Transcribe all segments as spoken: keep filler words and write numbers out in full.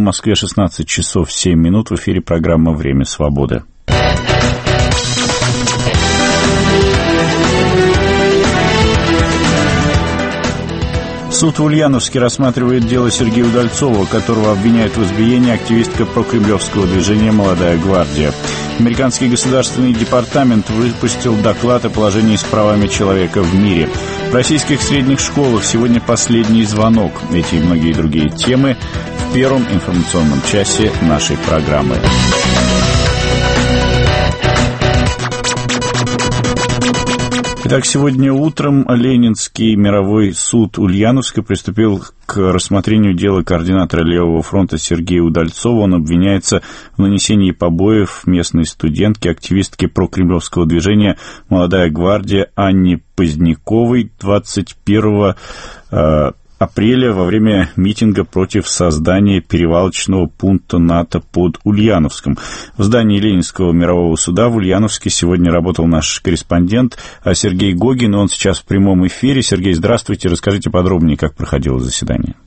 Москве шестнадцать часов семь минут. В эфире программа «Время свободы». Суд в Ульяновске рассматривает дело Сергея Удальцова, которого обвиняют в избиении активистка прокремлевского движения «Молодая гвардия». Американский государственный департамент выпустил доклад о положении с правами человека в мире. В российских средних школах сегодня последний звонок. Эти и многие другие темы в первом информационном часе нашей программы. Итак, сегодня утром Ленинский мировой суд Ульяновска приступил к рассмотрению дела координатора Левого фронта Сергея Удальцова. Он обвиняется в нанесении побоев местной студентке, активистке прокремлевского движения «Молодая гвардия» Анне Поздняковой двадцать первого апреля во время митинга против создания перевалочного пункта НАТО под Ульяновском. В здании Ленинского мирового суда в Ульяновске сегодня работал наш корреспондент Сергей Гогин, он сейчас в прямом эфире. Сергей, здравствуйте, расскажите подробнее, как проходило заседание.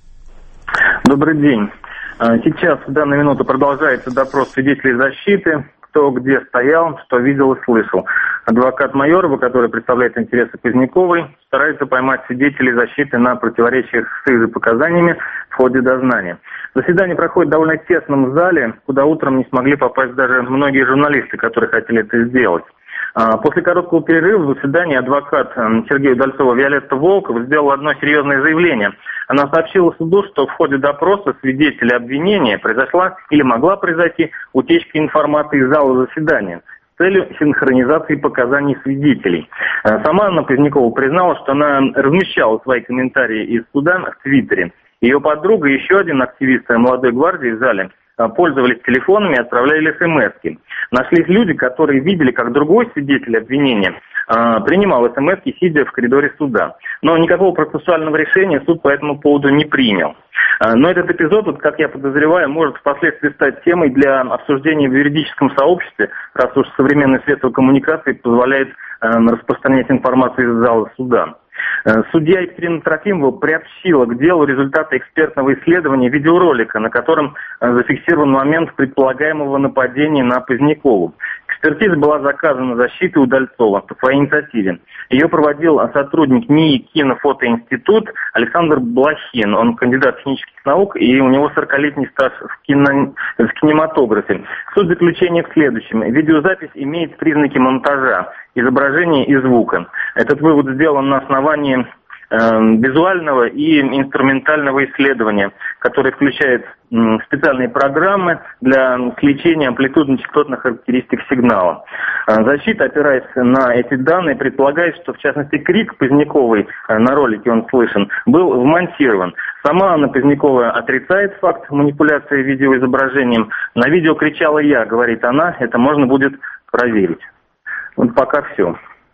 Добрый день. Сейчас в данную минуту продолжается допрос свидетелей защиты, кто где стоял, что видел и слышал. Адвокат Майорова, который представляет интересы Поздняковой, старается поймать свидетелей защиты на противоречиях с их же показаниями в ходе дознания. Заседание проходит в довольно тесном зале, куда утром не смогли попасть даже многие журналисты, которые хотели это сделать. После короткого перерыва в заседании адвокат Сергея Удальцова Виолетта Волкова сделала одно серьезное заявление. Она сообщила суду, что в ходе допроса свидетеля обвинения произошла или могла произойти утечка информации из зала заседания с целью синхронизации показаний свидетелей. Сама Анна Позднякова признала, что она размещала свои комментарии из суда в Твиттере. Ее подруга и еще один активист «Молодой гвардии» в зале пользовались телефонами и отправляли смс-ки. Нашлись люди, которые видели, как другой свидетель обвинения э, принимал смс-ки, сидя в коридоре суда. Но никакого процессуального решения суд по этому поводу не принял. Э, но этот эпизод, вот, как я подозреваю, может впоследствии стать темой для обсуждения в юридическом сообществе, раз уж современное средство коммуникации позволяет э, распространять информацию из зала суда. Судья Екатерина Трофимова приобщила к делу результаты экспертного исследования видеоролика, на котором зафиксирован момент предполагаемого нападения на Позднякову. Экспертиза была заказана защитой Удальцова по своей инициативе. Ее проводил сотрудник НИИ Кинофотоинститут Александр Блохин. Он кандидат технических наук, и у него сорокалетний стаж в, кино... в кинематографе. Суть заключения в следующем. Видеозапись имеет признаки монтажа, изображения и звука. Этот вывод сделан на основании э, визуального и инструментального исследования, которое включает э, специальные программы для сличения амплитудно-частотных характеристик сигнала. Э, защита, опираясь на эти данные, предполагает, что в частности крик Поздняковой, э, на ролике он слышен, был вмонтирован. Сама Анна Позднякова отрицает факт манипуляции видеоизображением. На видео кричала я, говорит она, это можно будет проверить. Вот пока все.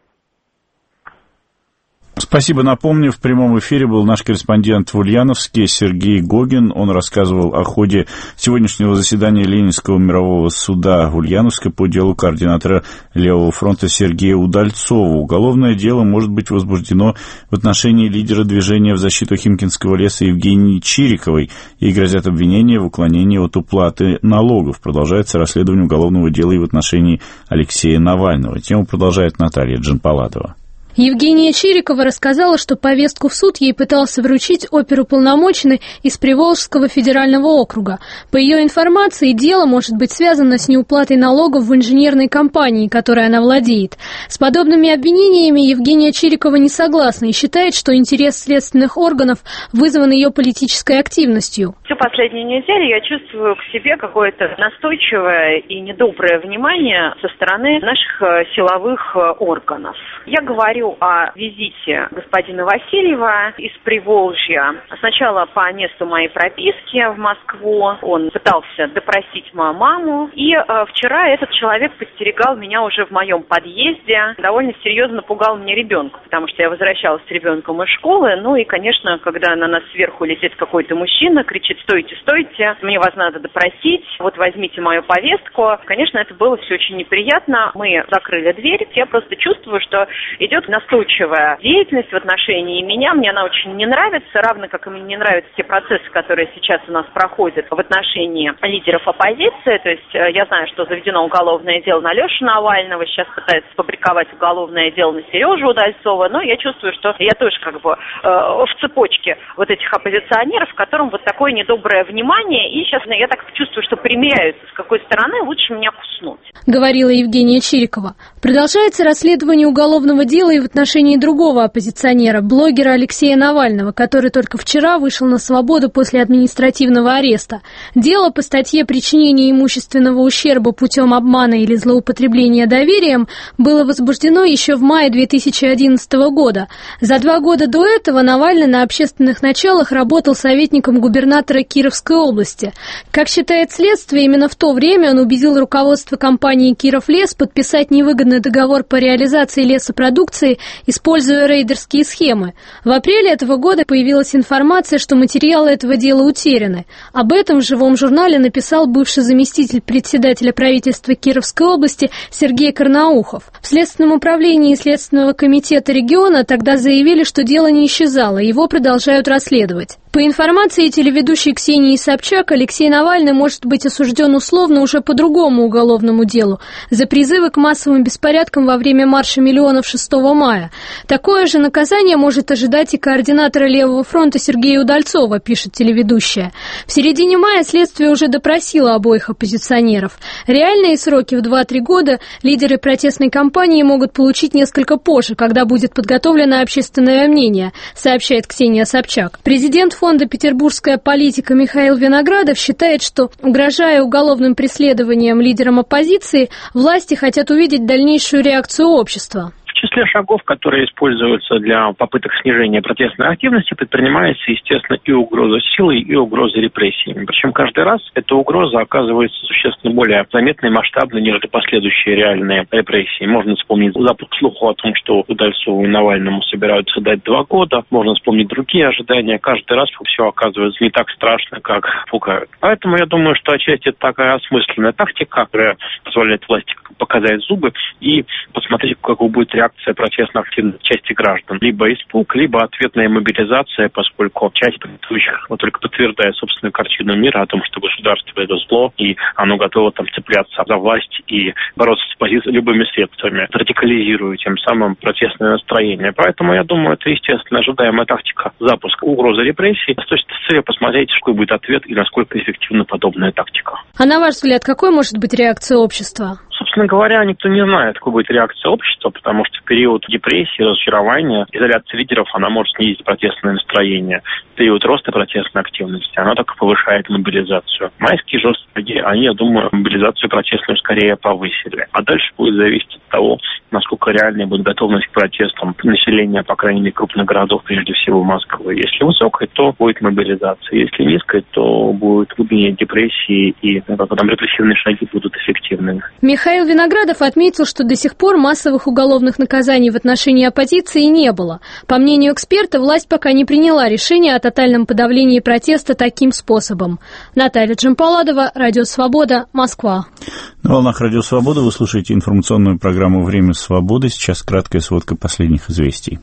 Спасибо. Напомню, в прямом эфире был наш корреспондент в Ульяновске Сергей Гогин. Он рассказывал о ходе сегодняшнего заседания Ленинского мирового суда в Ульяновске по делу координатора Левого фронта Сергея Удальцова. Уголовное дело может быть возбуждено в отношении лидера движения в защиту Химкинского леса Евгении Чириковой. Ей грозят обвинения в уклонении от уплаты налогов. Продолжается расследование уголовного дела и в отношении Алексея Навального. Тему продолжает Наталья Джанпалатова. Евгения Чирикова рассказала, что повестку в суд ей пытался вручить оперуполномоченный из Приволжского федерального округа. По ее информации, дело может быть связано с неуплатой налогов в инженерной компании, которой она владеет. С подобными обвинениями Евгения Чирикова не согласна и считает, что интерес следственных органов вызван ее политической активностью. Всю последнюю неделю я чувствую к себе какое-то настойчивое и недоброе внимание со стороны наших силовых органов. Я говорю о визите господина Васильева из Приволжья. Сначала по месту моей прописки в Москву. Он пытался допросить мою маму. И э, вчера этот человек подстерегал меня уже в моем подъезде. Довольно серьезно пугал мне ребенка, потому что я возвращалась с ребенком из школы. Ну и, конечно, когда на нас сверху летит какой-то мужчина, кричит: «Стойте, стойте, мне вас надо допросить, вот возьмите мою повестку». Конечно, это было все очень неприятно. Мы закрыли дверь. Я просто чувствую, что идет настойчивая деятельность в отношении меня. Мне она очень не нравится, равно как и мне не нравятся те процессы, которые сейчас у нас проходят в отношении лидеров оппозиции. То есть я знаю, что заведено уголовное дело на Лешу Навального, сейчас пытаются фабриковать уголовное дело на Сережу Удальцова, но я чувствую, что я тоже как бы э, в цепочке вот этих оппозиционеров, которым вот такое недоброе внимание, и сейчас я так чувствую, что примеряются, с какой стороны лучше меня куснуть. Говорила Евгения Чирикова. Продолжается расследование уголовного дела и в отношении другого оппозиционера, блогера Алексея Навального, который только вчера вышел на свободу после административного ареста. Дело по статье «Причинение имущественного ущерба путем обмана или злоупотребления доверием» было возбуждено еще в мае две тысячи одиннадцатого года. За два года до этого Навальный на общественных началах работал советником губернатора Кировской области. Как считает следствие, именно в то время он убедил руководство компании «Кировлес» подписать невыгодный договор по реализации лесопродукции, используя рейдерские схемы. В апреле этого года появилась информация, что материалы этого дела утеряны. Об этом в живом журнале написал бывший заместитель председателя правительства Кировской области Сергей Карнаухов. В Следственном управлении Следственного комитета региона тогда заявили, что дело не исчезало, его продолжают расследовать. По информации телеведущей Ксении Собчак, Алексей Навальный может быть осужден условно уже по другому уголовному делу за призывы к массовым беспорядкам во время марша миллионов шестого мая. Такое же наказание может ожидать и координатора Левого фронта Сергея Удальцова, пишет телеведущая. В середине мая следствие уже допросило обоих оппозиционеров. Реальные сроки в два-три года лидеры протестной кампании могут получить несколько позже, когда будет подготовлено общественное мнение, сообщает Ксения Собчак. Президент фонда «Петербургская политика» Михаил Виноградов считает, что, угрожая уголовным преследованием лидерам оппозиции, власти хотят увидеть дальнейшую реакцию общества. В числе шагов, которые используются для попыток снижения протестной активности, предпринимается, естественно, и угроза силой, и угроза репрессиями. Причем каждый раз эта угроза оказывается существенно более заметной, масштабной, нежели последующие реальные репрессии. Можно вспомнить запуск слуху о том, что Удальцову и Навальному собираются дать два года. Можно вспомнить другие ожидания. Каждый раз все оказывается не так страшно, как пугают. Поэтому я думаю, что отчасти это такая осмысленная тактика, которая позволяет власти показать зубы и посмотреть, какой будет реакция протестно активной части граждан. Либо испуг, либо ответная мобилизация, поскольку часть протестующих вот только подтверждает собственную картину мира о том, что государство это зло, и оно готово там цепляться за власть и бороться с оппозицией любыми средствами, радикализируя тем самым протестное настроение. Поэтому я думаю, это естественно ожидаемая тактика запуска угрозы репрессий. С точки зрения посмотреть, какой будет ответ и насколько эффективна подобная тактика. А на ваш взгляд, какой может быть реакция общества? Собственно говоря, никто не знает, какой будет реакция общества, потому что в период депрессии, разочарования, изоляции лидеров, она может снизить протестное настроение. В период роста протестной активности она только повышает мобилизацию. Майские жесткие, они, я думаю, мобилизацию протестную скорее повысили. А дальше будет зависеть от того, насколько реальная будет готовность к протестам населения, по крайней мере, крупных городов, прежде всего Москвы. Если высокая, то будет мобилизация. Если низкая, то будет глубинение депрессии, и потом репрессивные шаги будут эффективными. Михаил Виноградов отметил, что до сих пор массовых уголовных наказаний в отношении оппозиции не было. По мнению эксперта, власть пока не приняла решение о тотальном подавлении протеста таким способом. Наталья Джампаладова, Радио Свобода, Москва. На волнах Радио Свобода вы слушаете информационную программу «Время свободы». Сейчас краткая сводка последних известий.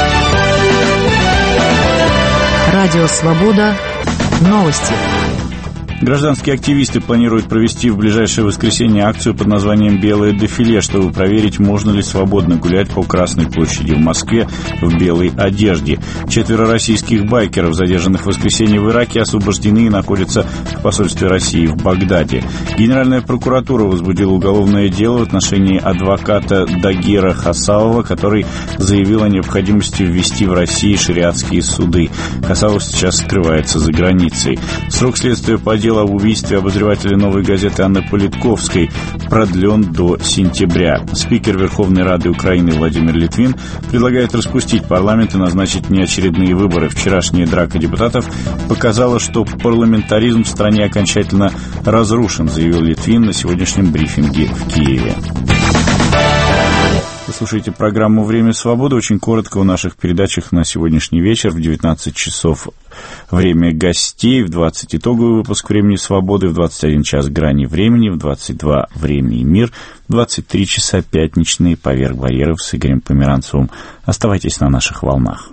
Радио Свобода. Новости. Гражданские активисты планируют провести в ближайшее воскресенье акцию под названием «Белое дефиле», чтобы проверить, можно ли свободно гулять по Красной площади в Москве в белой одежде. Четверо российских байкеров, задержанных в воскресенье в Ираке, освобождены и находятся в посольстве России в Багдаде. Генеральная прокуратура возбудила уголовное дело в отношении адвоката Дагира Хасавова, который заявил о необходимости ввести в России шариатские суды. Хасавов сейчас скрывается за границей. Срок следствия по дело об убийстве обозревателя «Новой газеты» Анны Политковской продлен до сентября. Спикер Верховной Рады Украины Владимир Литвин предлагает распустить парламент и назначить неочередные выборы. Вчерашняя драка депутатов показала, что парламентаризм в стране окончательно разрушен, заявил Литвин на сегодняшнем брифинге в Киеве. слушаете программу «Время свободы». Очень коротко о наших передачах на сегодняшний вечер. В девятнадцать часов время гостей, в двадцать итоговый выпуск «Времени свободы», в двадцать один час «Грани времени», в двадцать два «Время и мир», в двадцать три часа пятничные «Поверх барьеров» с Игорем Померанцевым. Оставайтесь на наших волнах.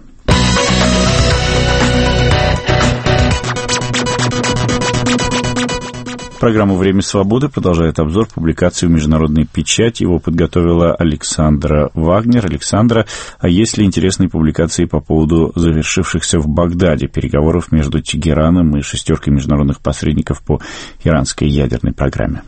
Программу «Время свободы» продолжает обзор публикации в международной печати. Его подготовила Александра Вагнер. Александра, а есть ли интересные публикации по поводу завершившихся в Багдаде переговоров между Тегераном и шестеркой международных посредников по иранской ядерной программе?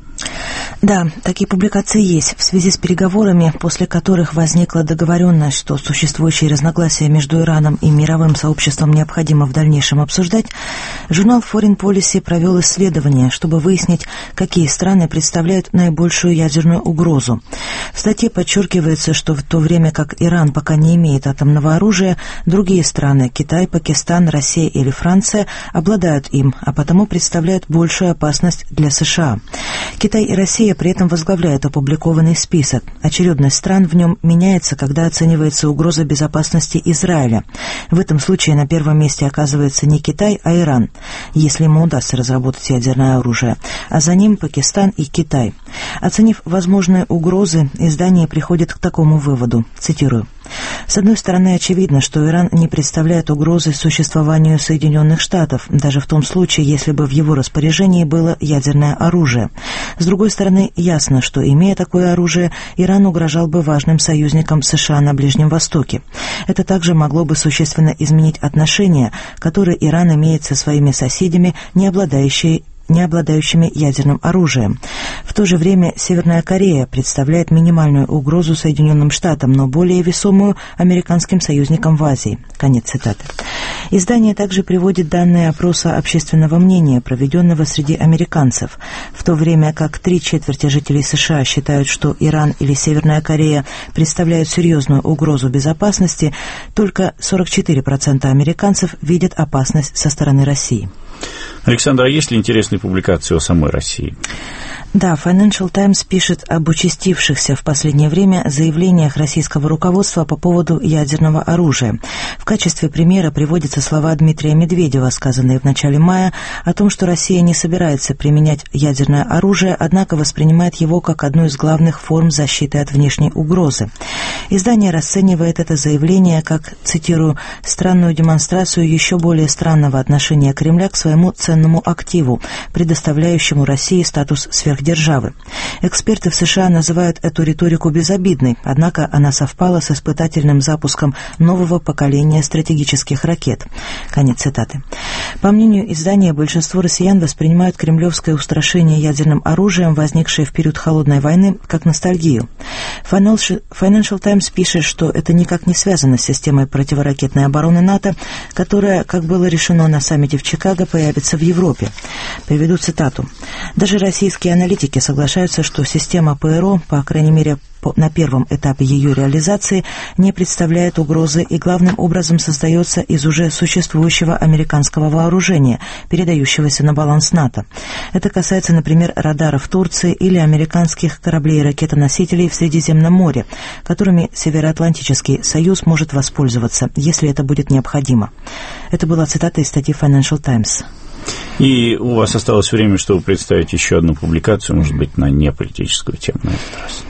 Да, такие публикации есть. В связи с переговорами, после которых возникла договоренность, что существующие разногласия между Ираном и мировым сообществом необходимо в дальнейшем обсуждать, журнал Foreign Policy провел исследование, чтобы выяснить, какие страны представляют наибольшую ядерную угрозу. В статье подчеркивается, что в то время как Иран пока не имеет атомного оружия, другие страны – Китай, Пакистан, Россия или Франция – обладают им, а потому представляют большую опасность для США. Китай и Россия при этом возглавляют опубликованный список. Очередность стран в нем меняется, когда оценивается угроза безопасности Израиля. В этом случае на первом месте оказывается не Китай, а Иран, если ему удастся разработать ядерное оружие, а за ним Пакистан и Китай. Оценив возможные угрозы, издание приходит к такому выводу, цитирую: «С одной стороны, очевидно, что Иран не представляет угрозы существованию Соединенных Штатов, даже в том случае, если бы в его распоряжении было ядерное оружие. С другой стороны, ясно, что, имея такое оружие, Иран угрожал бы важным союзникам США на Ближнем Востоке. Это также могло бы существенно изменить отношения, которые Иран имеет со своими соседями, не обладающими не обладающими ядерным оружием. В то же время Северная Корея представляет минимальную угрозу Соединенным Штатам, но более весомую американским союзникам в Азии». Конец цитаты. Издание также приводит данные опроса общественного мнения, проведенного среди американцев. В то время как три четверти жителей США считают, что Иран или Северная Корея представляют серьезную угрозу безопасности, только сорок четыре процента американцев видят опасность со стороны России. Александр, а есть ли интересные публикации о самой России? Да, Financial Times пишет об участившихся в последнее время заявлениях российского руководства по поводу ядерного оружия. В качестве примера приводятся слова Дмитрия Медведева, сказанные в начале мая, о том, что Россия не собирается применять ядерное оружие, однако воспринимает его как одну из главных форм защиты от внешней угрозы. Издание расценивает это заявление как, цитирую, «странную демонстрацию еще более странного отношения Кремля к своему ценному активу, предоставляющему России статус сверхдержавы. Эксперты в США называют эту риторику безобидной, однако она совпала с испытательным запуском нового поколения стратегических ракет». Конец цитаты. По мнению издания, большинство россиян воспринимают кремлевское устрашение ядерным оружием, возникшее в период Холодной войны, как ностальгию. Financial Times пишет, что это никак не связано с системой противоракетной обороны НАТО, которая, как было решено на саммите в Чикаго, появится в Европе. Приведу цитату. «Даже российские аналитики соглашаются, что система ПРО, по крайней мере, на первом этапе ее реализации, не представляет угрозы и главным образом создается из уже существующего американского вооружения, передающегося на баланс НАТО. Это касается, например, радаров Турции или американских кораблей и ракетоносителей в Средиземном море, которыми Североатлантический союз может воспользоваться, если это будет необходимо». Это была цитата из статьи Financial Times. И у вас осталось время, чтобы представить еще одну публикацию, может быть, на неполитическую тему на этот раз.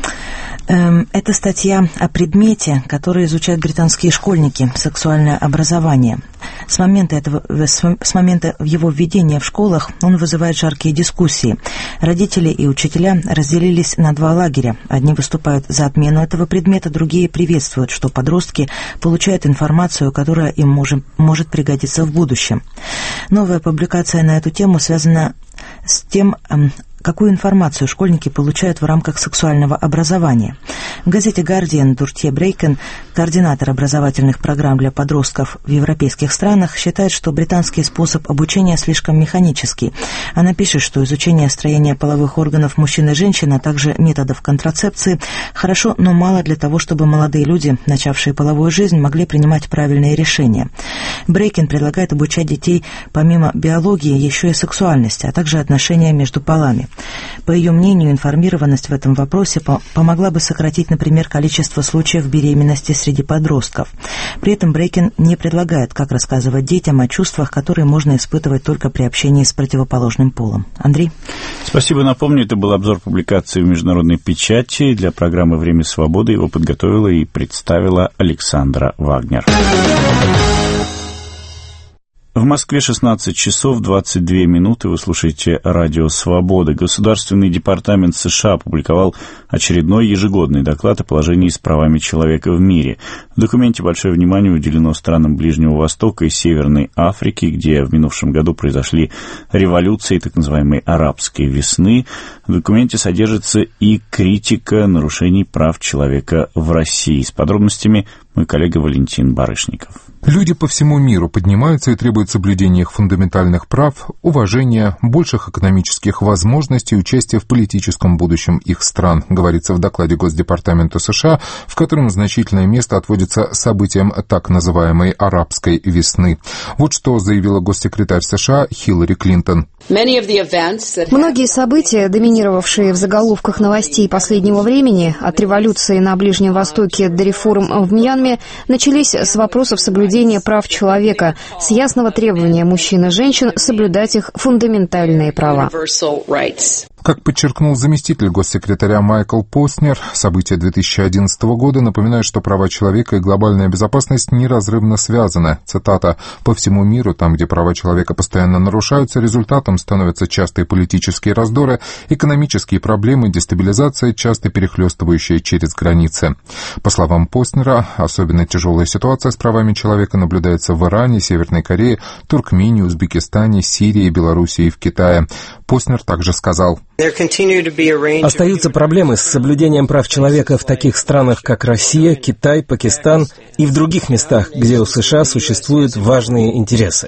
Это статья о предмете, который изучают британские школьники – сексуальное образование. С момента, этого, с момента его введения в школах он вызывает жаркие дискуссии. Родители и учителя разделились на два лагеря. Одни выступают за отмену этого предмета, другие приветствуют, что подростки получают информацию, которая им может, может пригодиться в будущем. Новая публикация на эту тему связана с тем, какую информацию школьники получают в рамках сексуального образования. В газете «Гардиан» Дуртье Брейкен, координатор образовательных программ для подростков в европейских странах, считает, что британский способ обучения слишком механический. Она пишет, что изучение строения половых органов мужчин и женщин, а также методов контрацепции хорошо, но мало для того, чтобы молодые люди, начавшие половую жизнь, могли принимать правильные решения. Брейкен предлагает обучать детей помимо биологии еще и сексуальности, а также отношения между полами. По ее мнению, информированность в этом вопросе по- помогла бы сократить, например, количество случаев беременности среди подростков. При этом Брейкин не предлагает, как рассказывать детям о чувствах, которые можно испытывать только при общении с противоположным полом. Андрей? Спасибо. Напомню, это был обзор публикации в международной печати. Для программы «Время свободы» его подготовила и представила Александра Вагнер. В Москве шестнадцать часов двадцать две минуты. Вы слушаете радио «Свобода». Государственный департамент США опубликовал очередной ежегодный доклад о положении с правами человека в мире. В документе большое внимание уделено странам Ближнего Востока и Северной Африки, где в минувшем году произошли революции так называемой арабской весны. В документе содержится и критика нарушений прав человека в России. С подробностями мой коллега Валентин Барышников. Люди по всему миру поднимаются и требуют соблюдения их фундаментальных прав, уважения, больших экономических возможностей и участия в политическом будущем их стран, говорится в докладе Госдепартамента США, в котором значительное место отводится событиям так называемой арабской весны. Вот что заявила госсекретарь США Хиллари Клинтон. Многие события, доминировавшие в заголовках новостей последнего времени, от революции на Ближнем Востоке до реформ в Мьянме, начались с вопросов соблюдения прав человека, с ясного требования мужчин и женщин соблюдать их фундаментальные права. Как подчеркнул заместитель госсекретаря Майкл Постнер, события две тысячи одиннадцатого года напоминают, что права человека и глобальная безопасность неразрывно связаны. Цитата: «По всему миру, там, где права человека постоянно нарушаются, результатом становятся частые политические раздоры, экономические проблемы, дестабилизация, часто перехлестывающая через границы». По словам Постнера, особенно тяжелая ситуация с правами человека наблюдается в Иране, Северной Корее, Туркмении, Узбекистане, Сирии, Белоруссии и в Китае. Постнер также сказал: остаются проблемы с соблюдением прав человека в таких странах, как Россия, Китай, Пакистан и в других местах, где у США существуют важные интересы.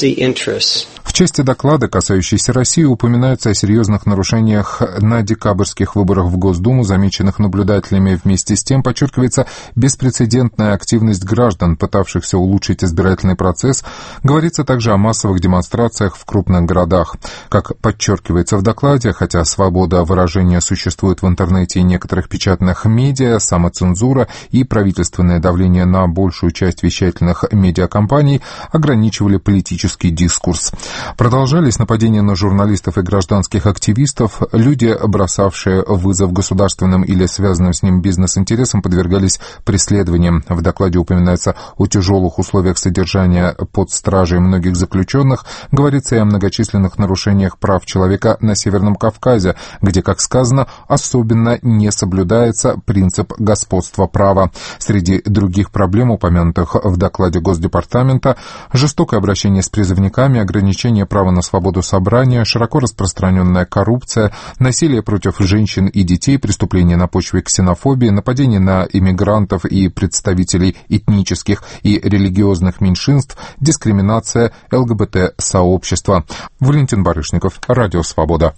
В части доклада, касающейся России, упоминается о серьезных нарушениях на декабрьских выборах в Госдуму, замеченных наблюдателями. Вместе с тем подчеркивается беспрецедентная активность граждан, пытавшихся улучшить избирательный процесс. Говорится также о массовых демонстрациях в крупных городах. Как подчеркивается в докладе, хотя свобода выражения существует в интернете и некоторых печатных медиа, самоцензура и правительственное давление на большую часть вещательных медиакомпаний ограничивали политический дискурс. Продолжались нападения на журналистов и гражданских активистов. Люди, бросавшие вызов государственным или связанным с ним бизнес-интересам, подвергались преследованиям. В докладе упоминается о тяжелых условиях содержания под стражей многих заключенных. Говорится и о многочисленных нарушениях прав человека на Северном Кавказе, где, как сказано, особенно не соблюдается принцип господства права. Среди других проблем, упомянутых в докладе Госдепартамента, жестокое обращение с призывниками, ограничение права на свободу собрания, широко распространенная коррупция, насилие против женщин и детей, преступления на почве ксенофобии, нападения на иммигрантов и представителей этнических и религиозных меньшинств, дискриминация ЛГБТ-сообщества. Валентин Барышников, Радио «Свобода».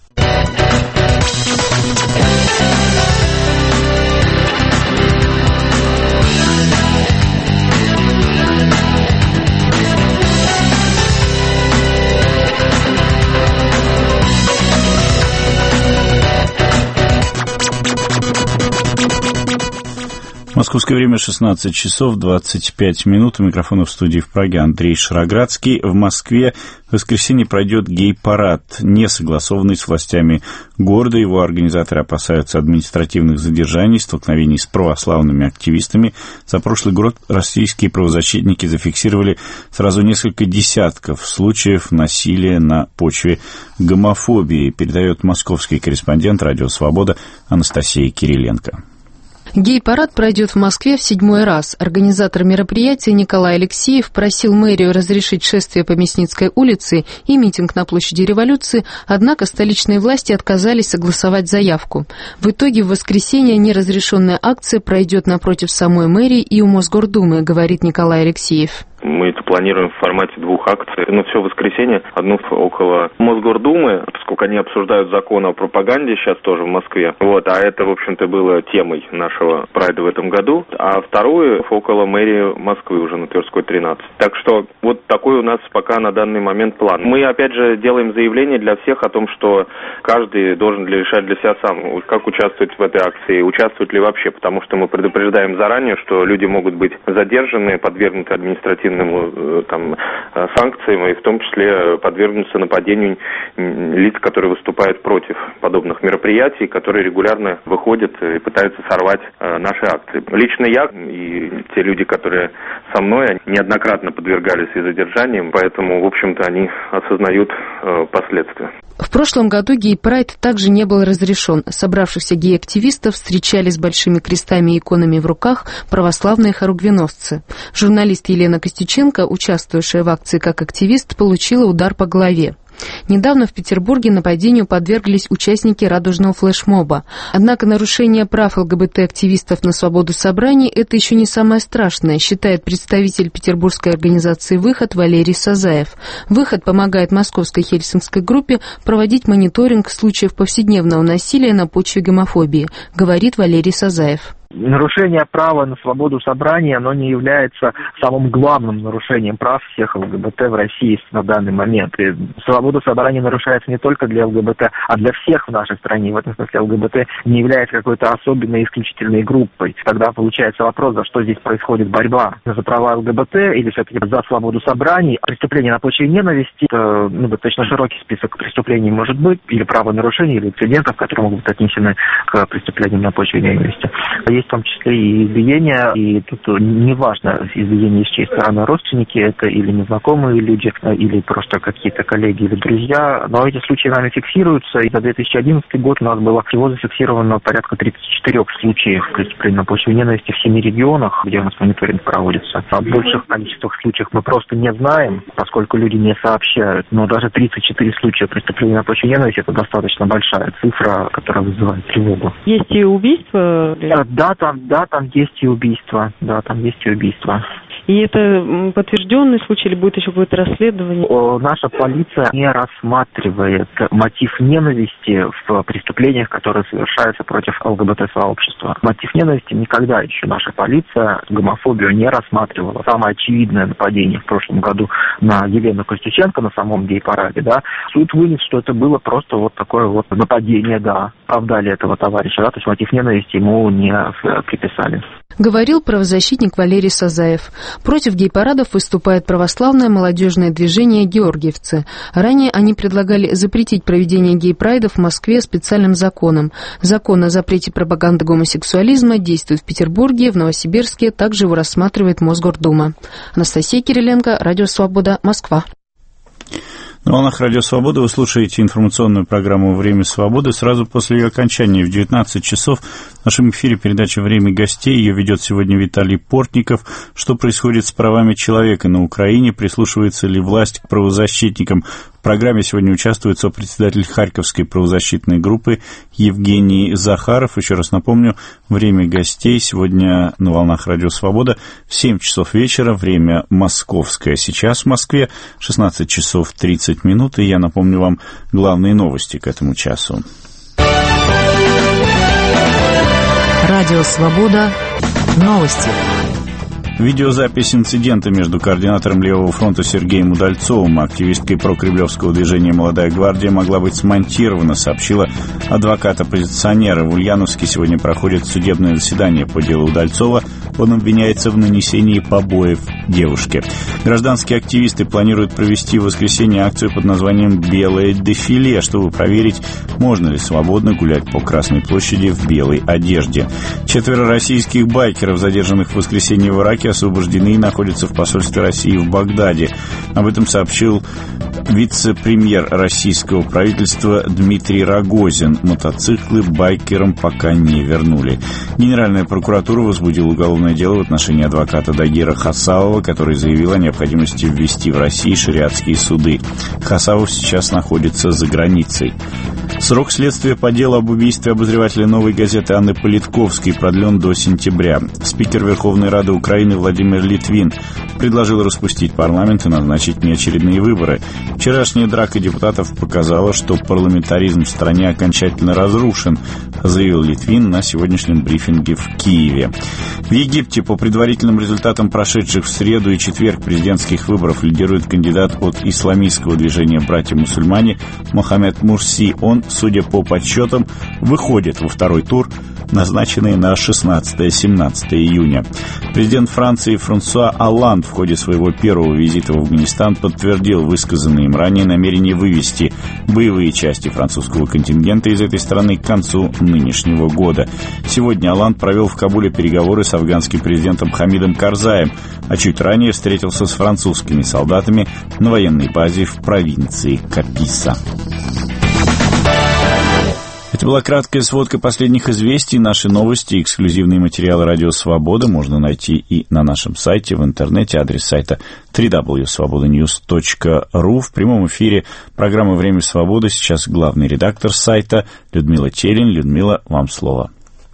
Московское время шестнадцать часов двадцать пять минут. У микрофона в студии в Праге Андрей Шароградский. В Москве в воскресенье пройдет гей-парад, не согласованный с властями города. Его организаторы опасаются административных задержаний, столкновений с православными активистами. За прошлый год российские правозащитники зафиксировали сразу несколько десятков случаев насилия на почве гомофобии, передает московский корреспондент «Радио Свобода» Анастасия Кириленко. Гей-парад пройдет в Москве в седьмой раз. Организатор мероприятия Николай Алексеев просил мэрию разрешить шествие по Мясницкой улице и митинг на площади Революции, однако столичные власти отказались согласовать заявку. В итоге в воскресенье неразрешенная акция пройдет напротив самой мэрии и у Мосгордумы, говорит Николай Алексеев. Мы это планируем в формате двух акций. Ну, все воскресенье. Одну около Мосгордумы, поскольку они обсуждают закон о пропаганде сейчас тоже в Москве. Вот, а это, в общем-то, было темой нашего прайда в этом году. А вторую около мэрии Москвы уже на Тверской тринадцать. Так что вот такой у нас пока на данный момент план. Мы, опять же, делаем заявление для всех о том, что каждый должен решать для себя сам, как участвовать в этой акции, участвовать ли вообще, потому что мы предупреждаем заранее, что люди могут быть задержаны, подвергнуты административным там, санкциям, и в том числе подвергнуться нападению лиц, которые выступают против подобных мероприятий, которые регулярно выходят и пытаются сорвать наши акции. Лично я и те люди, которые со мной, неоднократно подвергались и задержаниям, поэтому, в общем-то, они осознают последствия. В прошлом году гей-прайд также не был разрешен. Собравшихся гей-активистов встречали с большими крестами и иконами в руках православные хоругвеносцы. Журналист Елена Костюченко, участвующая в акции как активист, получила удар по голове. Недавно в Петербурге нападению подверглись участники радужного флешмоба. Однако нарушение прав ЛГБТ-активистов на свободу собраний – это еще не самое страшное, считает представитель петербургской организации «Выход» Валерий Сазаев. «Выход» помогает московской хельсинкской группе проводить мониторинг случаев повседневного насилия на почве гомофобии, говорит Валерий Сазаев. Нарушение права на свободу собрания, оно не является самым главным нарушением прав всех ЛГБТ в России на данный момент. И свобода собрания нарушается не только для ЛГБТ, а для всех в нашей стране. В этом смысле ЛГБТ не является какой-то особенной исключительной группой. Тогда получается вопрос, за что здесь происходит борьба. За права ЛГБТ или все-таки за свободу собраний. Преступление на почве ненависти, это, ну, достаточно широкий список преступлений может быть, или правонарушений, или инцидентов, которые могут быть отнесены к преступлениям на почве ненависти. Есть в том числе и избиения, и тут неважно, избиение с чьей стороны, родственники это или незнакомые люди, или просто какие-то коллеги или друзья, но эти случаи нами фиксируются, и за две тысячи одиннадцатый год у нас было всего зафиксировано порядка тридцать четыре случаев преступлений на почве ненависти в семи регионах, где у нас мониторинг проводится. О больших количествах случаев мы просто не знаем, поскольку люди не сообщают, но даже тридцать четыре случая преступления на почве ненависти это достаточно большая цифра, которая вызывает тревогу. Есть и убийства? Да, там, да, там есть и убийства, да, там есть и убийства. И это подтвержденный случай или будет еще какое-то расследование? Наша полиция не рассматривает мотив ненависти в преступлениях, которые совершаются против ЛГБТ-сообщества. Мотив ненависти никогда еще наша полиция гомофобию не рассматривала. Самое очевидное нападение в прошлом году на Елену Костюченко на самом гей-параде, да, суд вынес, что это было просто вот такое вот нападение, да, оправдали этого товарища, да, то есть мотив ненависти ему не приписали. Говорил правозащитник Валерий Сазаев. Против гей-парадов выступает православное молодежное движение «Георгиевцы». Ранее они предлагали запретить проведение гей-прайдов в Москве специальным законом. Закон о запрете пропаганды гомосексуализма действует в Петербурге, в Новосибирске, также его рассматривает Мосгордума. Анастасия Кириленко, Радио Свобода, Москва. На волнах Радио Свобода вы слушаете информационную программу «Время свободы». Сразу после ее окончания в девятнадцать часов в нашем эфире передача «Время гостей». Ее ведет сегодня Виталий Портников. Что происходит с правами человека на Украине? Прислушивается ли власть к правозащитникам? В программе сегодня участвует сопредседатель Харьковской правозащитной группы Евгений Захаров. Еще раз напомню, время гостей сегодня на волнах Радио Свобода в семь часов вечера, время московское. Сейчас в Москве шестнадцать часов тридцать минут, и я напомню вам главные новости к этому часу. Радио Свобода. Новости. Видеозапись инцидента между координатором Левого фронта Сергеем Удальцовым и активисткой прокремлевского движения «Молодая гвардия» могла быть смонтирована, сообщила адвокат-оппозиционера. В Ульяновске сегодня проходит судебное заседание по делу Удальцова. Он обвиняется в нанесении побоев девушке. Гражданские активисты планируют провести в воскресенье акцию под названием «Белое дефиле», чтобы проверить, можно ли свободно гулять по Красной площади в белой одежде. Четверо российских байкеров, задержанных в воскресенье в Ираке, освобождены и находятся в посольстве России в Багдаде. Об этом сообщил вице-премьер российского правительства Дмитрий Рогозин. Мотоциклы байкерам пока не вернули. Генеральная прокуратура возбудила уголовное дело в отношении адвоката Дагира Хасавова, который заявил о необходимости ввести в России шариатские суды. Хасавов сейчас находится за границей. Срок следствия по делу об убийстве обозревателя «Новой газеты» Анны Политковской продлен до сентября. Спикер Верховной Рады Украины Владимир Литвин предложил распустить парламент и назначить внеочередные выборы. Вчерашняя драка депутатов показала, что парламентаризм в стране окончательно разрушен, заявил Литвин на сегодняшнем брифинге в Киеве. В Египте по предварительным результатам прошедших в среду и четверг президентских выборов лидирует кандидат от исламистского движения «Братья-мусульмане» Мохаммед Мурси. Он, судя по подсчетам, выходит во второй тур, назначенный на шестнадцатое-семнадцатое июня. Президент Франции Франсуа Олланд в ходе своего первого визита в Афганистан подтвердил высказанные им ранее намерение вывести боевые части французского контингента из этой страны к концу нынешнего года. Сегодня Олланд провел в Кабуле переговоры с афганским президентом Хамидом Карзаем, а чуть ранее встретился с французскими солдатами на военной базе в провинции Каписа. Это была краткая сводка последних известий. Наши новости и эксклюзивные материалы «Радио Свобода» можно найти и на нашем сайте, в интернете. Адрес сайта дабл ю дабл ю дабл ю точка свобода ньюс точка ру. В прямом эфире программы «Время свободы». Сейчас главный редактор сайта Людмила Телин. Людмила, вам слово.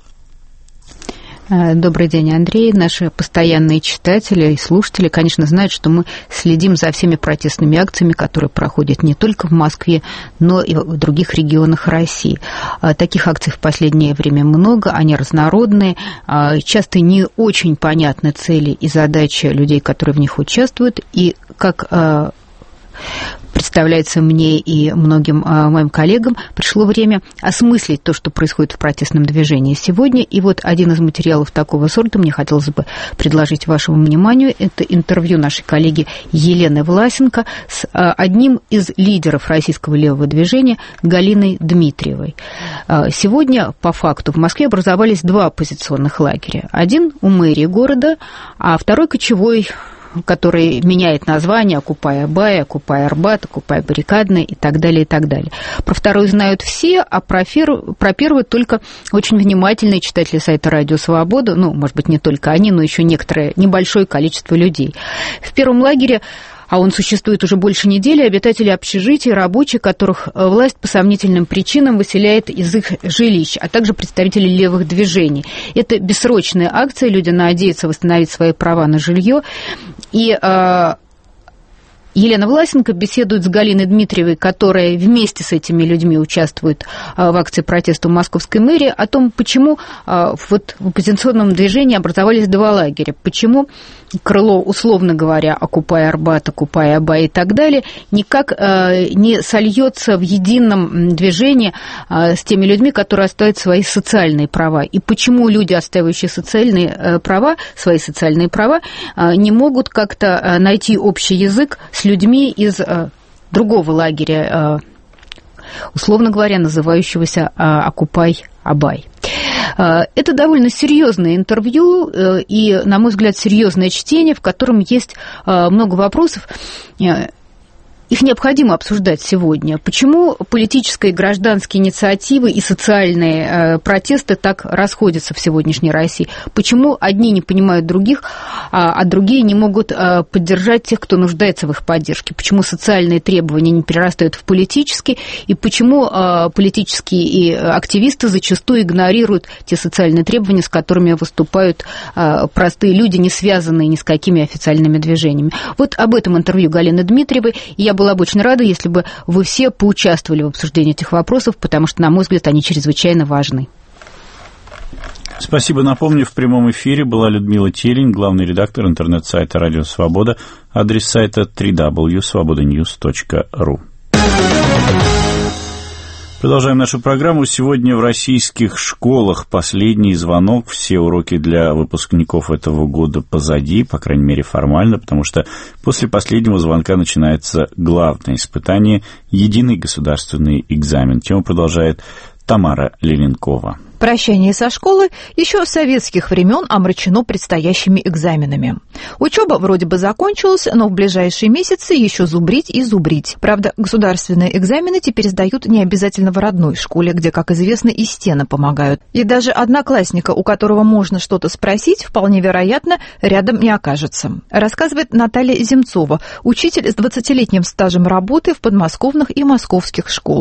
Добрый день, Андрей. Наши постоянные читатели и слушатели, конечно, знают, что мы следим за всеми протестными акциями, которые проходят не только в Москве, но и в других регионах России. Таких акций в последнее время много, они разнородные, часто не очень понятны цели и задачи людей, которые в них участвуют, и как представляется мне и многим а, моим коллегам, пришло время осмыслить то, что происходит в протестном движении сегодня. И вот один из материалов такого сорта мне хотелось бы предложить вашему вниманию. Это интервью нашей коллеги Елены Власенко с а, одним из лидеров российского левого движения Галиной Дмитриевой. А, сегодня, по факту, в Москве образовались два оппозиционных лагеря. Один у мэрии города, а второй кочевой, который меняет название «Окупай Абай», «Окупай Арбат», «Окупай Баррикадный» и так далее, и так далее. Про второй знают все, а про, фер... про первый только очень внимательные читатели сайта «Радио Свобода», ну, может быть, не только они, но еще некоторое небольшое количество людей. В первом лагере, а он существует уже больше недели, обитатели общежитий, рабочие, которых власть по сомнительным причинам выселяет из их жилищ, а также представители левых движений. Это бессрочная акция, люди надеются восстановить свои права на жилье. И э, Елена Власенко беседует с Галиной Дмитриевой, которая вместе с этими людьми участвует в акции протеста в московской мэрии, о том, почему вот в оппозиционном движении образовались два лагеря, почему крыло, условно говоря, «Окупай Арбат», «Окупай Абай» и так далее, никак не сольется в едином движении с теми людьми, которые отстаивают свои социальные права. И почему люди, отстаивающие социальные права, свои социальные права, не могут как-то найти общий язык с людьми из другого лагеря, условно говоря, называющегося «Окупай Абай». Это довольно серьезное интервью и, на мой взгляд, серьезное чтение, в котором есть много вопросов. Их необходимо обсуждать сегодня. Почему политические и гражданские инициативы и социальные э, протесты так расходятся в сегодняшней России? Почему одни не понимают других, а, а другие не могут э, поддержать тех, кто нуждается в их поддержке? Почему социальные требования не перерастают в политические? И почему э, политические и активисты зачастую игнорируют те социальные требования, с которыми выступают э, простые люди, не связанные ни с какими официальными движениями? Вот об этом интервью Галины Дмитриевой. Я была бы очень рада, если бы вы все поучаствовали в обсуждении этих вопросов, потому что, на мой взгляд, они чрезвычайно важны. Спасибо. Напомню, в прямом эфире была Людмила Телень, главный редактор интернет-сайта «Радио Свобода». Адрес сайта дабл ю дабл ю дабл ю точка свобода ньюс точка ру. Продолжаем нашу программу. Сегодня в российских школах последний звонок. Все уроки для выпускников этого года позади, по крайней мере формально, потому что после последнего звонка начинается главное испытание – единый государственный экзамен. Тему продолжает Тамара Лененкова. Прощание со школы еще с советских времен омрачено предстоящими экзаменами. Учеба вроде бы закончилась, но в ближайшие месяцы еще зубрить и зубрить. Правда, государственные экзамены теперь сдают не обязательно в родной школе, где, как известно, и стены помогают. И даже одноклассника, у которого можно что-то спросить, вполне вероятно, рядом не окажется. Рассказывает Наталья Земцова, учитель с двадцатилетним стажем работы в подмосковных и московских школах.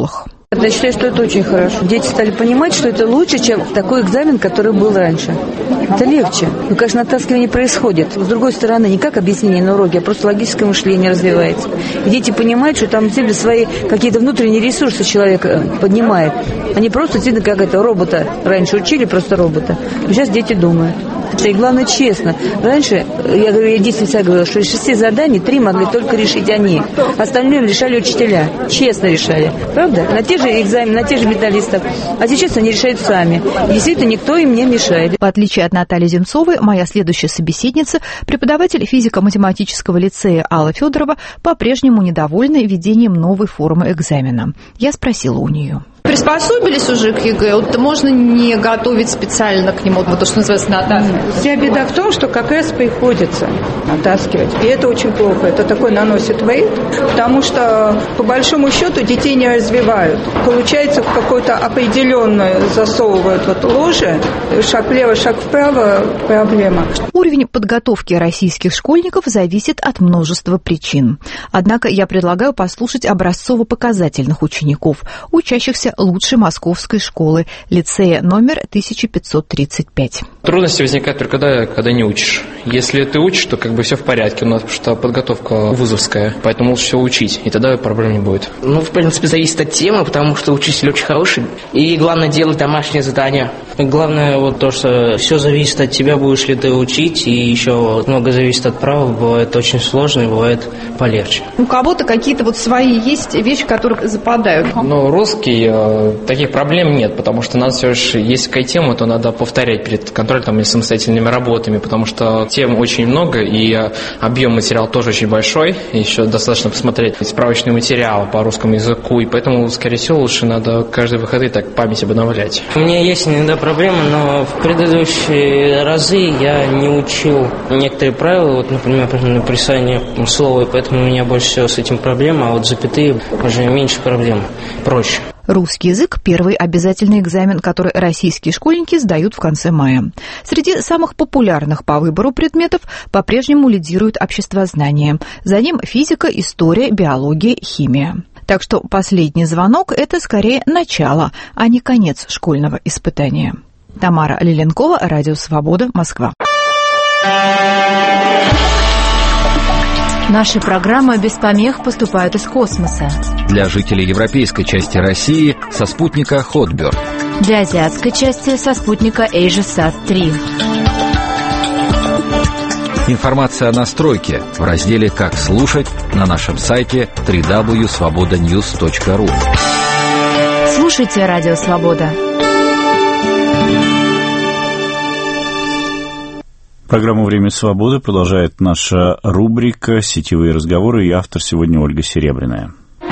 Я считаю, что это очень хорошо. Дети стали понимать, что это лучше, чем такой экзамен, который был раньше. Это легче. Ну, конечно, оттаскивание происходит. С другой стороны, не как объяснение на уроке, а просто логическое мышление развивается. И дети понимают, что там действительно свои какие-то внутренние ресурсы человек поднимает. Они просто действительно как это, робота. Раньше учили просто робота. Но сейчас дети думают. И главное, честно. Раньше, я говорю, я детям всегда говорила, что из шести заданий три могли только решить они. Остальное решали учителя. Честно решали. Правда? На те же экзамены, на те же металлистов. А сейчас они решают сами. И действительно, никто им не мешает. В отличие от Натальи Земцовой, моя следующая собеседница, преподаватель физико-математического лицея Алла Федорова, по-прежнему недовольна введением новой формы экзамена. Я спросила у нее. Приспособились уже к ЕГЭ? Вот можно не готовить специально к нему, вот то, что называется, натаскивать. Вся беда в том, что как раз приходится натаскивать. И это очень плохо. Это такой наносит вред, потому что, по большому счету, детей не развивают. Получается, в какое-то определенное засовывают вот ложе, шаг влево, шаг вправо, проблема. Уровень подготовки российских школьников зависит от множества причин. Однако я предлагаю послушать образцово-показательных учеников, учащихся лучшей московской школы, лицея номер тысяча пятьсот тридцать пять. Трудности возникают только когда, когда не учишь. Если ты учишь, то как бы все в порядке у нас, потому что подготовка вузовская, поэтому лучше всего учить, и тогда проблем не будет. Ну, в принципе, зависит от темы, потому что учитель очень хороший, и главное делать домашние задания. И главное вот то, что все зависит от тебя, будешь ли ты учить, и еще много зависит от права, бывает очень сложно, и бывает полегче. У кого-то какие-то вот свои есть вещи, которые западают. Ну, русский, таких проблем нет, потому что у нас все же есть какая тема, то надо повторять перед контрольными самостоятельными работами, потому что тем очень много, и объем материала тоже очень большой, еще достаточно посмотреть справочный материал по русскому языку, и поэтому, скорее всего, лучше надо каждые выходные так память обновлять. У меня есть иногда проблемы, но в предыдущие разы я не учил некоторые правила, вот, например, написание слова, и поэтому у меня больше всего с этим проблема, а вот запятые уже меньше проблем, проще. Русский язык – первый обязательный экзамен, который российские школьники сдают в конце мая. Среди самых популярных по выбору предметов по-прежнему лидирует обществознание. За ним физика, история, биология, химия. Так что последний звонок – это скорее начало, а не конец школьного испытания. Тамара Лиленкова, Радио Свобода, Москва. Наши программы без помех поступают из космоса. Для жителей европейской части России со спутника Хотберг. Для азиатской части со спутника AsiaSat три. Информация о настройке в разделе «Как слушать» на нашем сайте дабл ю дабл ю дабл ю точка свобода ньюс точка ру. Слушайте Радио Свобода. Программу «Время свободы» продолжает наша рубрика «Сетевые разговоры», и автор сегодня Ольга Серебряная.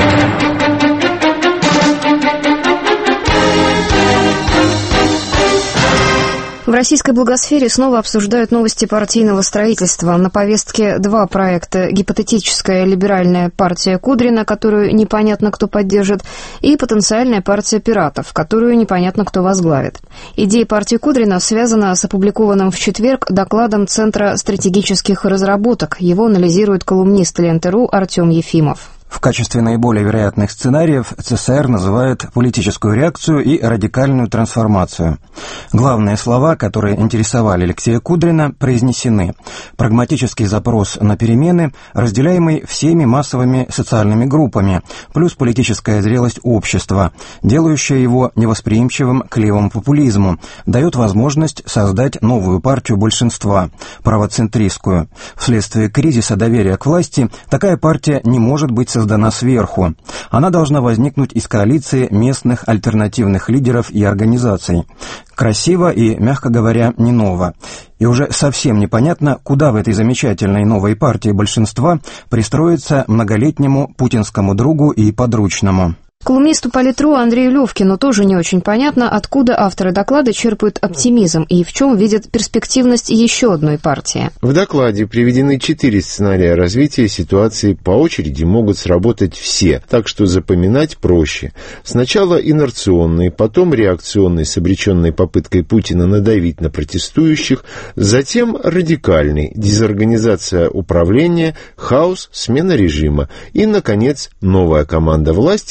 В российской блогосфере снова обсуждают новости партийного строительства. На повестке два проекта: гипотетическая либеральная партия Кудрина, которую непонятно кто поддержит, и потенциальная партия пиратов, которую непонятно кто возглавит. Идея партии Кудрина связана с опубликованным в четверг докладом Центра стратегических разработок. Его анализирует колумнист Ленты.ру Артем Ефимов. В качестве наиболее вероятных сценариев ЦСР называют политическую реакцию и радикальную трансформацию. Главные слова, которые интересовали Алексея Кудрина, произнесены: прагматический запрос на перемены, разделяемый всеми массовыми социальными группами, плюс политическая зрелость общества, делающая его невосприимчивым к левому популизму, дает возможность создать новую партию большинства, правоцентристскую. Вследствие кризиса доверия к власти такая партия не может быть создана сверху. Она должна возникнуть из коалиции местных альтернативных лидеров и организаций. Красиво и, мягко говоря, не ново. И уже совсем непонятно, куда в этой замечательной новой партии большинства пристроиться многолетнему путинскому другу и подручному. Колумнисту Политру Андрею Левкину тоже не очень понятно, откуда авторы доклада черпают оптимизм и в чем видят перспективность еще одной партии. В докладе приведены четыре сценария развития ситуации, по очереди могут сработать все, так что запоминать проще. Сначала инерционный, потом реакционный с обреченной попыткой Путина надавить на протестующих, затем радикальный, дезорганизация управления, хаос, смена режима и, наконец, новая команда власти начнет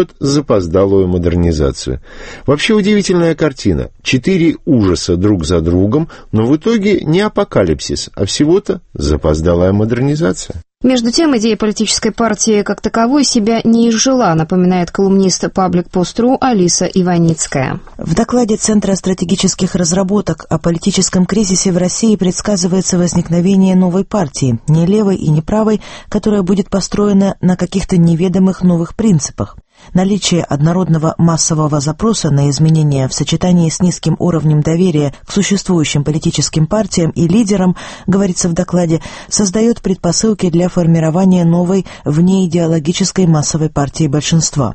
начнет запоздалую модернизацию. Вообще удивительная картина. Четыре ужаса друг за другом, но в итоге не апокалипсис, а всего-то запоздалая модернизация. Между тем, идея политической партии как таковой себя не изжила, напоминает колумнист Public Post.ru Алиса Иваницкая. В докладе Центра стратегических разработок о политическом кризисе в России предсказывается возникновение новой партии, не левой и не правой, которая будет построена на каких-то неведомых новых принципах. Наличие однородного массового запроса на изменения в сочетании с низким уровнем доверия к существующим политическим партиям и лидерам, говорится в докладе, создает предпосылки для формирования новой внеидеологической массовой партии большинства.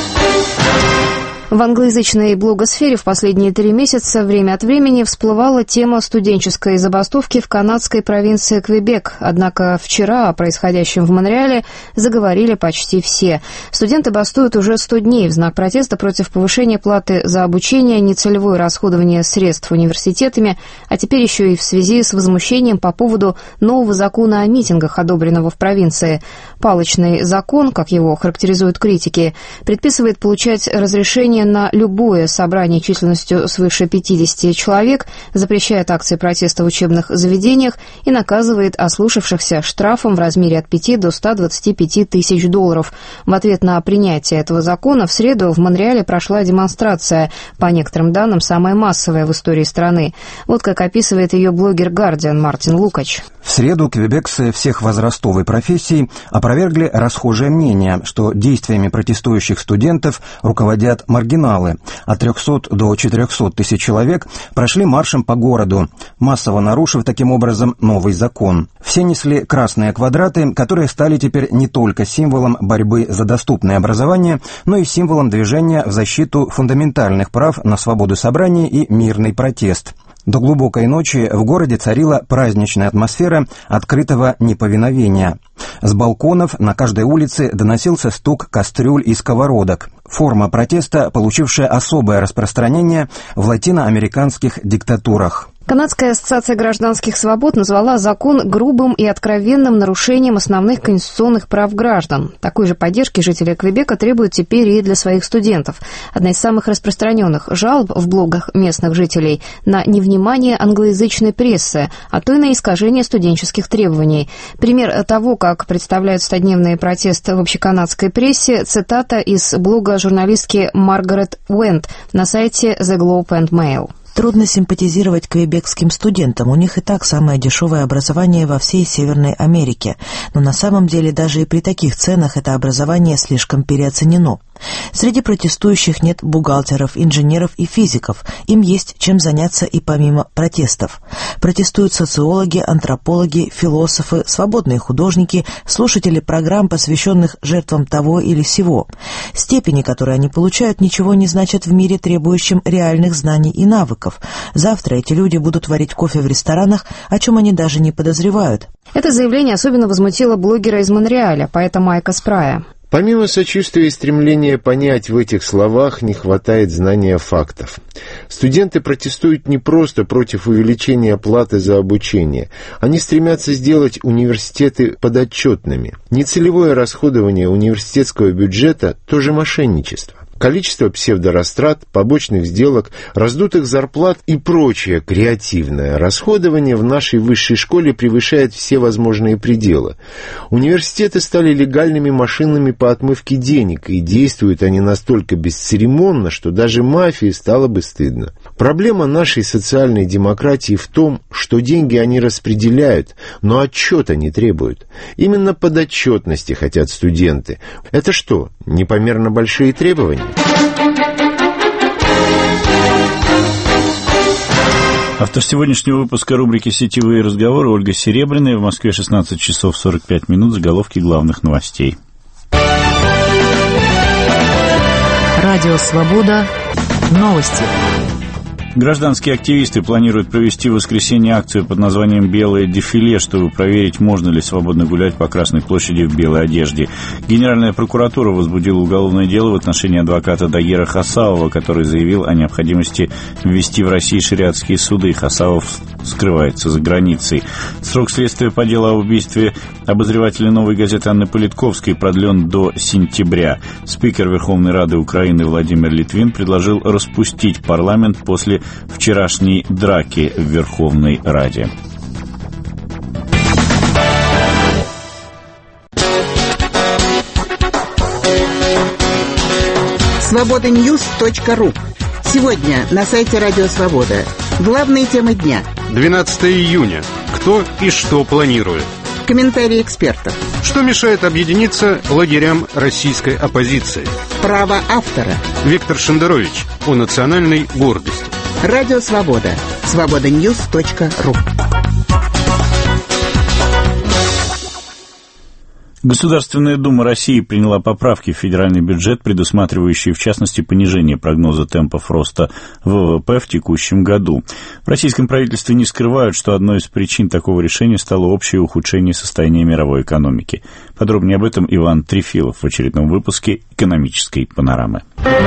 В англоязычной блогосфере в последние три месяца время от времени всплывала тема студенческой забастовки в канадской провинции Квебек. Однако вчера о происходящем в Монреале заговорили почти все. Студенты бастуют уже сто дней в знак протеста против повышения платы за обучение, нецелевое расходование средств университетами, а теперь еще и в связи с возмущением по поводу нового закона о митингах, одобренного в провинции. Палочный закон, как его характеризуют критики, предписывает получать разрешение на любое собрание численностью свыше пятидесяти человек, запрещает акции протеста в учебных заведениях и наказывает ослушавшихся штрафом в размере от пяти до ста двадцати пяти тысяч долларов. В ответ на принятие этого закона в среду в Монреале прошла демонстрация, по некоторым данным, самая массовая в истории страны. Вот как описывает ее блогер «Гардиан» Мартин Лукач. В среду квебекцы всех возрастов и профессий опровергли расхожее мнение, что действиями протестующих студентов руководят маргиналы. От трехсот до четырехсот тысяч человек прошли маршем по городу, массово нарушив таким образом новый закон. Все несли красные квадраты, которые стали теперь не только символом борьбы за доступное образование, но и символом движения в защиту фундаментальных прав на свободу собраний и мирный протест. До глубокой ночи в городе царила праздничная атмосфера открытого неповиновения. С балконов на каждой улице доносился стук кастрюль и сковородок. Форма протеста, получившая особое распространение в латиноамериканских диктатурах. Канадская ассоциация гражданских свобод назвала закон грубым и откровенным нарушением основных конституционных прав граждан. Такой же поддержки жители Квебека требуют теперь и для своих студентов. Одна из самых распространенных жалоб в блогах местных жителей на невнимание англоязычной прессы, а то и на искажение студенческих требований. Пример того, как представляют стодневные протесты в общеканадской прессе, цитата из блога журналистки Маргарет Уэнд на сайте The Globe and Mail. Трудно симпатизировать квебекским студентам, у них и так самое дешевое образование во всей Северной Америке. Но на самом деле даже и при таких ценах это образование слишком переоценено. Среди протестующих нет бухгалтеров, инженеров и физиков. Им есть чем заняться и помимо протестов. Протестуют социологи, антропологи, философы, свободные художники, слушатели программ, посвященных жертвам того или сего. Степени, которые они получают, ничего не значат в мире, требующем реальных знаний и навыков. Завтра эти люди будут варить кофе в ресторанах, о чем они даже не подозревают. Это заявление особенно возмутило блогера из Монреаля, поэта Майка Спрая. Помимо сочувствия и стремления понять в этих словах, не хватает знания фактов. Студенты протестуют не просто против увеличения платы за обучение. Они стремятся сделать университеты подотчетными. Нецелевое расходование университетского бюджета – тоже мошенничество. Количество псевдорастрат, побочных сделок, раздутых зарплат и прочее креативное расходование в нашей высшей школе превышает все возможные пределы. Университеты стали легальными машинами по отмывке денег, и действуют они настолько бесцеремонно, что даже мафии стало бы стыдно. Проблема нашей социальной демократии в том, что деньги они распределяют, но отчета не требуют. Именно подотчетности хотят студенты. Это что, непомерно большие требования? Автор сегодняшнего выпуска рубрики «Сетевые разговоры» Ольга Серебряная. В Москве шестнадцать часов сорок пять минут. Заголовки главных новостей. Радио «Свобода». Новости. Гражданские активисты планируют провести в воскресенье акцию под названием «Белое дефиле», чтобы проверить, можно ли свободно гулять по Красной площади в белой одежде. Генеральная прокуратура возбудила уголовное дело в отношении адвоката Дагера Хасавова, который заявил о необходимости ввести в России шариатские суды. Хасавов скрывается за границей. Срок следствия по делу о убийстве обозревателя «Новой газеты» Анны Политковской продлен до сентября. Спикер Верховной Рады Украины Владимир Литвин предложил распустить парламент после вчерашней драки в Верховной Раде. свобода ньюс точка ру. Сегодня на сайте Радио Свобода. Главные темы дня. двенадцатого июня. Кто и что планирует? Комментарии экспертов. Что мешает объединиться лагерям российской оппозиции? Право автора. Виктор Шендерович о национальной гордости. Радио Свобода. свобода ньюс точка ру. Государственная Дума России приняла поправки в федеральный бюджет, предусматривающие, в частности, понижение прогноза темпов роста ВВП в текущем году. В российском правительстве не скрывают, что одной из причин такого решения стало общее ухудшение состояния мировой экономики. Подробнее об этом Иван Трефилов в очередном выпуске «Экономической панорамы».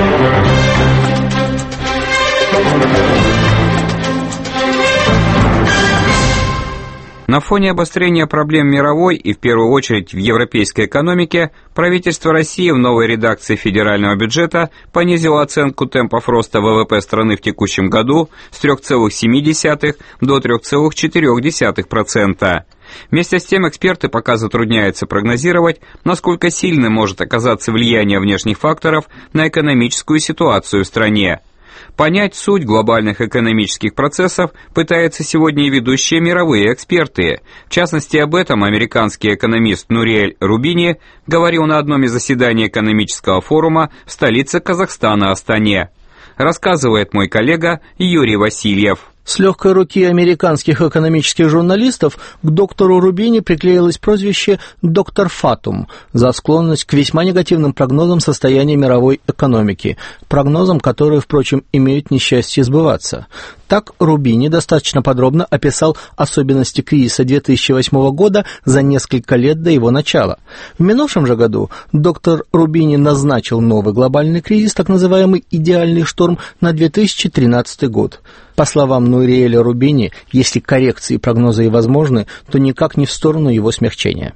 На фоне обострения проблем мировой и, в первую очередь, в европейской экономике, правительство России в новой редакции федерального бюджета понизило оценку темпов роста ВВП страны в текущем году с три целых семь десятых до три целых четыре десятых процента. Вместе с тем эксперты пока затрудняются прогнозировать, насколько сильным может оказаться влияние внешних факторов на экономическую ситуацию в стране. Понять суть глобальных экономических процессов пытаются сегодня и ведущие мировые эксперты. В частности, об этом американский экономист Нуриэль Рубини говорил на одном из заседаний экономического форума в столице Казахстана Астане. Рассказывает мой коллега Юрий Васильев. С легкой руки американских экономических журналистов к доктору Рубини приклеилось прозвище «доктор Фатум» за склонность к весьма негативным прогнозам состояния мировой экономики, прогнозам, которые, впрочем, имеют несчастье сбываться. Так Рубини достаточно подробно описал особенности кризиса две тысячи восьмого года за несколько лет до его начала. В минувшем же году доктор Рубини назначил новый глобальный кризис, так называемый «идеальный шторм», на две тысячи тринадцатый год. По словам Нуриэля Рубини, если коррекции и прогнозы и возможны, то никак не в сторону его смягчения.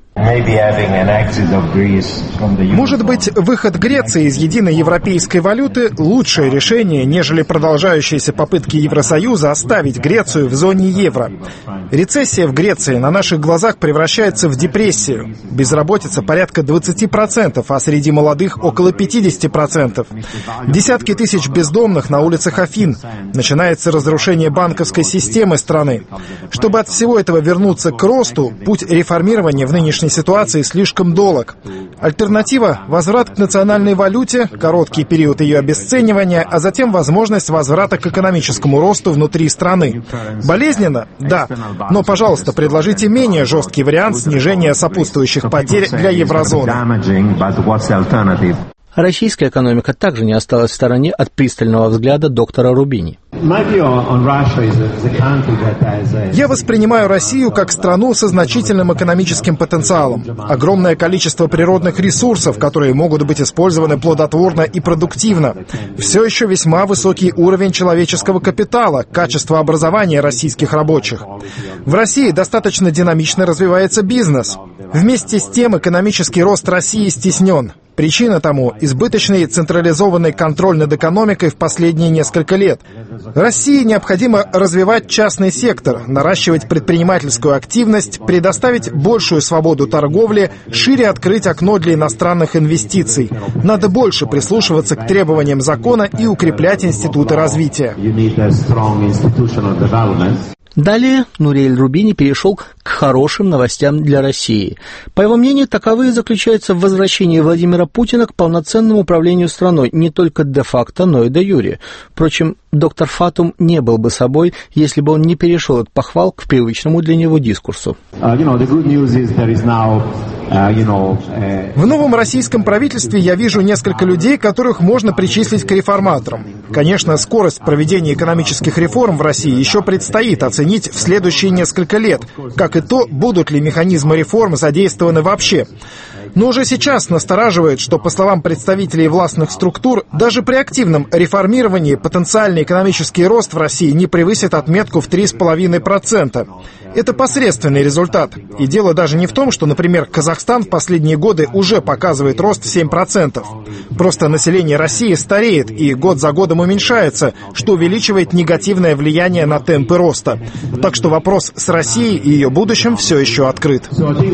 Может быть, выход Греции из единой европейской валюты – лучшее решение, нежели продолжающиеся попытки Евросоюза оставить Грецию в зоне евро. Рецессия в Греции на наших глазах превращается в депрессию. Безработица порядка двадцать процентов, а среди молодых около пятьдесят процентов. Десятки тысяч бездомных на улицах Афин. Начинается разрушение банковской системы страны. Чтобы от всего этого вернуться к росту, путь реформирования в нынешней ситуации слишком долг. Альтернатива – возврат к национальной валюте, короткий период ее обесценивания, а затем возможность возврата к экономическому росту внутри страны. Болезненно? Да. Но, пожалуйста, предложите менее жесткий вариант снижения сопутствующих потерь для еврозоны. Российская экономика также не осталась в стороне от пристального взгляда доктора Рубини. Я воспринимаю Россию как страну со значительным экономическим потенциалом. Огромное количество природных ресурсов, которые могут быть использованы плодотворно и продуктивно. Все еще весьма высокий уровень человеческого капитала, качество образования российских рабочих. В России достаточно динамично развивается бизнес. Вместе с тем экономический рост России стеснен. Причина тому – избыточный централизованный контроль над экономикой в последние несколько лет. России необходимо развивать частный сектор, наращивать предпринимательскую активность, предоставить большую свободу торговли, шире открыть окно для иностранных инвестиций. Надо больше прислушиваться к требованиям закона и укреплять институты развития. Далее Нуриэль Рубини перешел к хорошим новостям для России. По его мнению, таковые заключаются в возвращении Владимира Путина к полноценному управлению страной не только де-факто, но и де-юре. Впрочем, доктор Фатум не был бы собой, если бы он не перешел от похвал к привычному для него дискурсу. В новом российском правительстве я вижу несколько людей, которых можно причислить к реформаторам. Конечно, скорость проведения экономических реформ в России еще предстоит оценить в следующие несколько лет, как и то, будут ли механизмы реформ задействованы вообще. Но уже сейчас настораживает, что, по словам представителей властных структур, даже при активном реформировании потенциальный экономический рост в России не превысит отметку в три с половиной процента. Это посредственный результат. И дело даже не в том, что, например, Казахстан в последние годы уже показывает рост в семь процентов. Просто население России стареет и год за годом уменьшается, что увеличивает негативное влияние на темпы роста. Так что вопрос с Россией и ее будущим все еще открыт.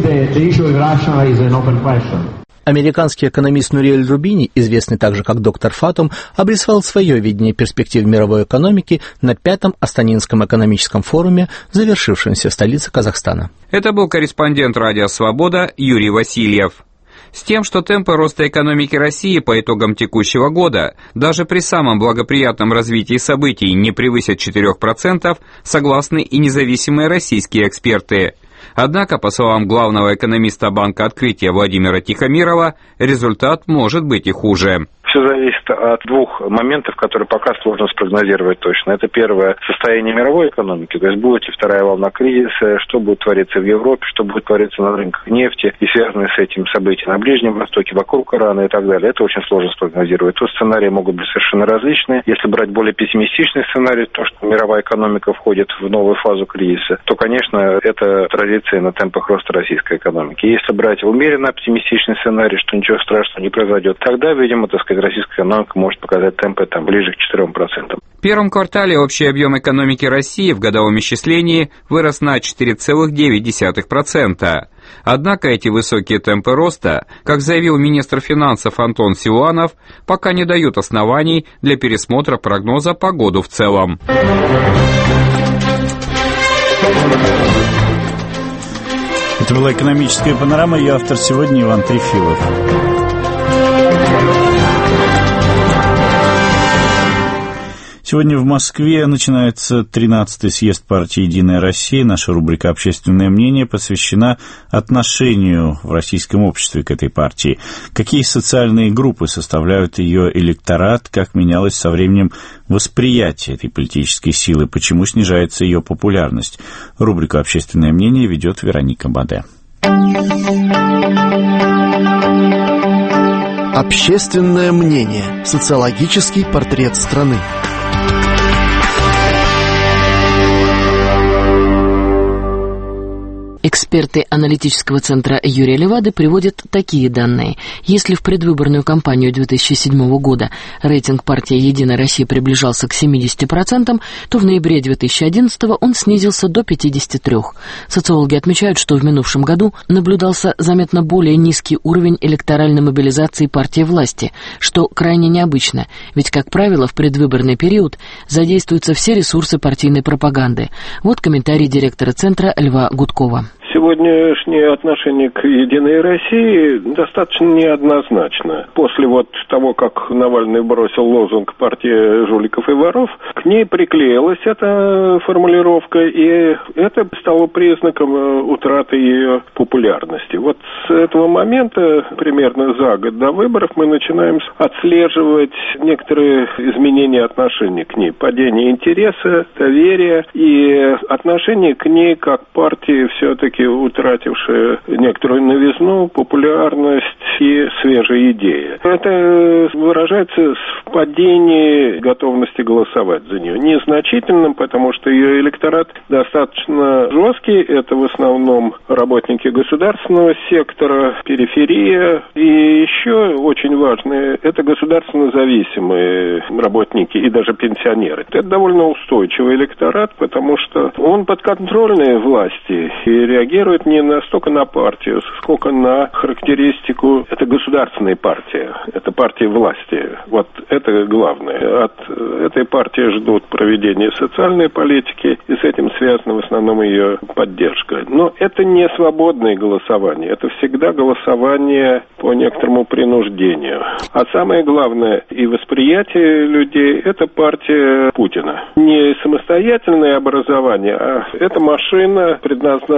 Американский экономист Нуриэль Рубини, известный также как доктор Фатум, обрисовал свое видение перспектив мировой экономики на пятом Астанинском экономическом форуме, завершившемся в столице Казахстана. Это был корреспондент «Радио Свобода» Юрий Васильев. С тем, что темпы роста экономики России по итогам текущего года даже при самом благоприятном развитии событий не превысят четыре процента, согласны и независимые российские эксперты. Однако, по словам главного экономиста Банка Открытия Владимира Тихомирова, результат может быть и хуже. Все зависит от двух моментов, которые пока сложно спрогнозировать точно. Это первое — состояние мировой экономики, то есть будет ли вторая волна кризиса, что будет твориться в Европе, что будет твориться на рынках нефти и связанные с этим события на Ближнем Востоке, вокруг Ирана и так далее. Это очень сложно спрогнозировать. Тут сценарии могут быть совершенно различные. Если брать более пессимистичный сценарий, то, что мировая экономика входит в новую фазу кризиса, то, конечно, это отразится и на темпах роста российской экономики. Если брать умеренно оптимистичный сценарий, что ничего страшного не произойдет, тогда, видимо, так сказать, российская экономика может показать темпы там ближе к четырем процентам. В первом квартале общий объем экономики России в годовом исчислении вырос на четыре целых девять десятых процента. Однако эти высокие темпы роста, как заявил министр финансов Антон Силуанов, пока не дают оснований для пересмотра прогноза по году в целом. Это была экономическая панорама, ее автор сегодня Иван Трефилов. Сегодня в Москве начинается тринадцатый съезд партии «Единая Россия». Наша рубрика «Общественное мнение» посвящена отношению в российском обществе к этой партии. Какие социальные группы составляют ее электорат, как менялось со временем восприятие этой политической силы, почему снижается ее популярность. Рубрику «Общественное мнение» ведет Вероника Баде. Общественное мнение. Социологический портрет страны. Эксперты аналитического центра Юрия Левады приводят такие данные. Если в предвыборную кампанию две тысячи седьмого года рейтинг партии «Единая Россия» приближался к семидесяти процентам, то в ноябре две тысячи одиннадцатого он снизился до пятидесяти трёх процентов. Социологи отмечают, что в минувшем году наблюдался заметно более низкий уровень электоральной мобилизации партии власти, что крайне необычно, ведь, как правило, в предвыборный период задействуются все ресурсы партийной пропаганды. Вот комментарий директора центра Льва Гудкова. Сегодняшнее отношение к «Единой России» достаточно неоднозначно. После вот того, как Навальный бросил лозунг «Партия жуликов и воров», к ней приклеилась эта формулировка, и это стало признаком утраты ее популярности. Вот с этого момента, примерно за год до выборов, мы начинаем отслеживать некоторые изменения отношений к ней. Падение интереса, доверия и отношение к ней как партии все-таки утратившие некоторую новизну, популярность и свежие идеи. Это выражается в падении готовности голосовать за нее. Незначительным, потому что ее электорат достаточно жесткий. Это в основном работники государственного сектора, периферия. И еще очень важное, это государственно зависимые работники и даже пенсионеры. Это довольно устойчивый электорат, потому что он подконтрольный власти и реагирует не настолько на партию, сколько на характеристику. Это государственная партия, это партия власти. Вот это главное. От этой партии ждут проведения социальной политики, и с этим связана в основном ее поддержка. Но это не свободное голосование, это всегда голосование по некоторому принуждению. А самое главное, и восприятие людей, это партия Путина. Не самостоятельное образование, а это машина, предназначенная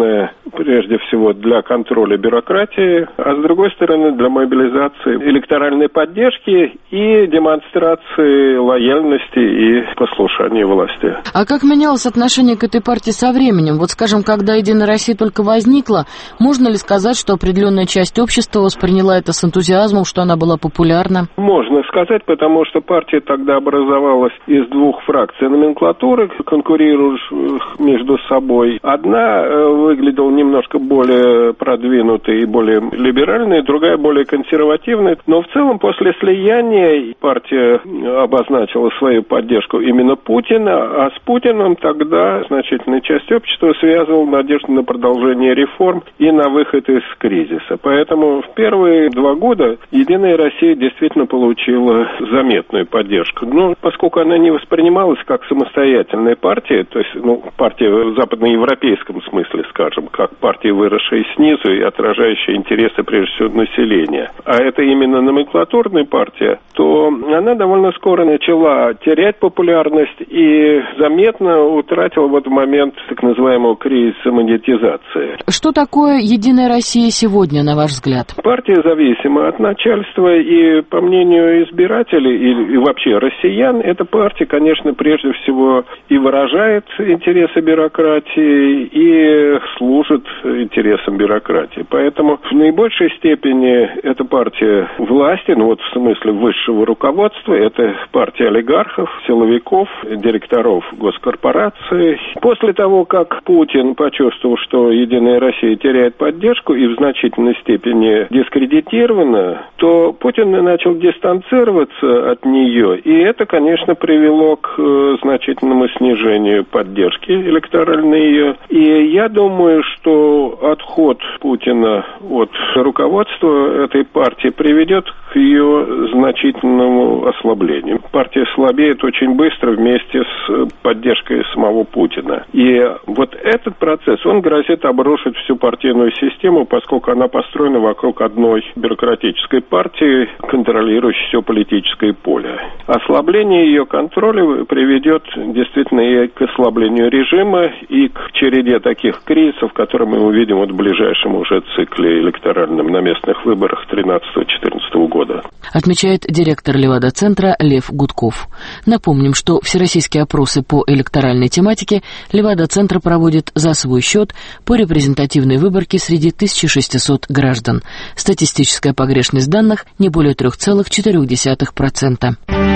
стороны, прежде всего для контроля бюрократии, а с другой стороны для мобилизации электоральной поддержки и демонстрации лояльности и послушания власти. А как менялось отношение к этой партии со временем? Вот, скажем, когда «Единая Россия» только возникла, можно ли сказать, что определенная часть общества восприняла это с энтузиазмом, что она была популярна? Можно сказать, потому что партия тогда образовалась из двух фракций номенклатуры, конкурирующих между собой. Одна выглядела немножко более продвинутой и более либеральной, другая более консервативной. Но в целом после слияния партия обозначила свою поддержку именно Путина, а с Путиным тогда значительная часть общества связывала надежду на продолжение реформ и на выход из кризиса. Поэтому в первые два года «Единая Россия» действительно получила заметную поддержку. Но поскольку она не воспринималась как самостоятельная партия, то есть ну, партия в западноевропейском смысле, скажем, как партия, выросшая снизу и отражающая интересы, прежде всего, населения, а это именно номенклатурная партия, то она довольно скоро начала терять популярность и заметно утратила в этот момент так называемого кризиса монетизации. Что такое «Единая Россия» сегодня, на ваш взгляд? Партия зависима от начальства, и, по мнению избирателей и, и вообще россиян, эта партия, конечно, прежде всего и выражает интересы бюрократии, и служит интересам бюрократии. Поэтому в наибольшей степени эта партия власти, ну вот в смысле высшего руководства, это партия олигархов, силовиков, директоров госкорпораций. После того, как Путин почувствовал, что «Единая Россия» теряет поддержку и в значительной степени дискредитирована, то Путин начал дистанцироваться от нее, и это, конечно, привело к значительному снижению поддержки электоральной ее. И я думаю, что отход Путина от руководства этой партии приведет к ее значительному ослаблению. Партия слабеет очень быстро вместе с поддержкой самого Путина. И вот этот процесс, он грозит обрушить всю партийную систему, поскольку она построена вокруг одной бюрократической партии, контролирующей все политическое поле. Ослабление ее контроля приведет действительно и к ослаблению режима, и к череде таких кризисов, которые мы увидим вот в ближайшем уже цикле электоральном на местных выборах тринадцатого-четырнадцатого года. Отмечает директор Левада-центра Лев Гудков. Напомним, что всероссийские опросы по электоральной тематике Левада-центр проводит за свой счет по репрезентативной выборке среди тысячи шестисот граждан. Статистическая погрешность данных не более три целых четыре десятых процента.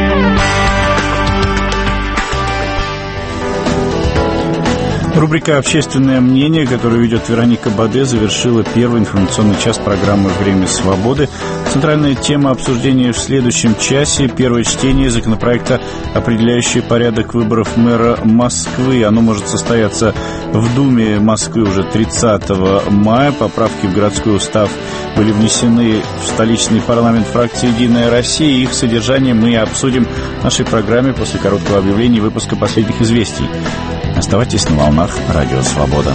Рубрика «Общественное мнение», которую ведет Вероника Баде, завершила первый информационный час программы «Время свободы». Центральная тема обсуждения в следующем часе – первое чтение законопроекта, определяющее порядок выборов мэра Москвы. Оно может состояться в Думе Москвы уже тридцатого мая. Поправки в городской устав были внесены в столичный парламент фракции «Единая Россия». Их содержание мы обсудим в нашей программе после короткого объявления и выпуска последних известий. Оставайтесь на волнах Радио Свобода.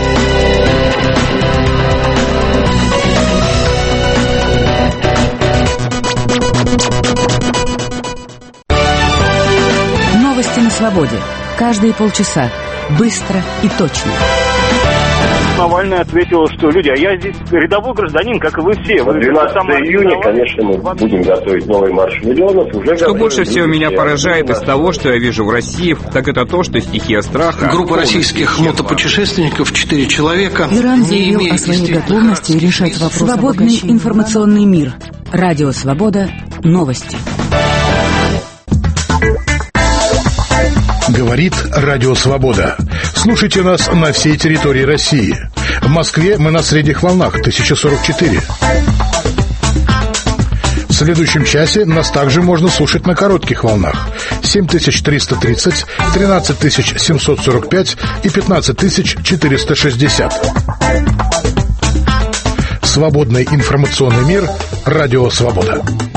Новости на свободе. Каждые полчаса. Быстро и точно. Навальный ответил, что люди, а я здесь рядовой гражданин, как и вы все. двенадцатого июня, конечно, мы будем готовить новый марш миллионов. Уже что больше всего меня поражает из того, что я вижу в России, так это то, что стихия страха... Группа российских мотопутешественников, четыре человека... Иран заявил о своей готовности решать вопрос. Свободный информационный мир. Радио Свобода. Новости. Говорит Радио Свобода. Слушайте нас на всей территории России. В Москве мы на средних волнах тысяча сорок четыре. В следующем часе нас также можно слушать на коротких волнах семь тысяч триста тридцать, тринадцать тысяч семьсот сорок пять и пятнадцать тысяч четыреста шестьдесят. Свободный информационный мир. Радио Свобода.